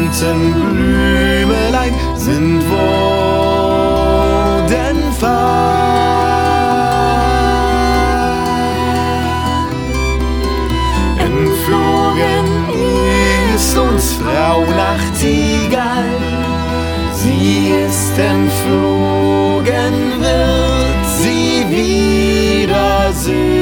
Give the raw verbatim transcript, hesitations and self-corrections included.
bunten Blümelein sind worden fein. Entflogen ist uns Frau Nachtigall, sie ist entflogen, wird sie wiedersehen.